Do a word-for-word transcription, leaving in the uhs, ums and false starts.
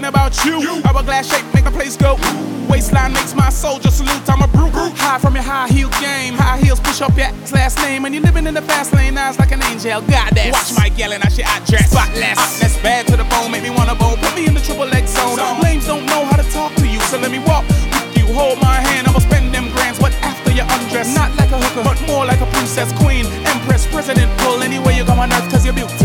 thinking about you. Hourglass shape make the place go. Waistline makes my soldier salute. I'm a brute. High from your high heel game. High heels push up your last name. And you're living in the fast lane. Eyes like an angel. Goddess. Watch my yelling. I shit I dress. Spotless. That's bad to the bone. Make me wanna bone. Put me in the triple X zone. Lames don't know how to talk to you. So let me walk with you. Hold my hand. I'ma spend them grands. But after you undress. Not like a hooker. But more like a princess, queen, empress, president. Pull anywhere you go on earth. Cause you're beautiful.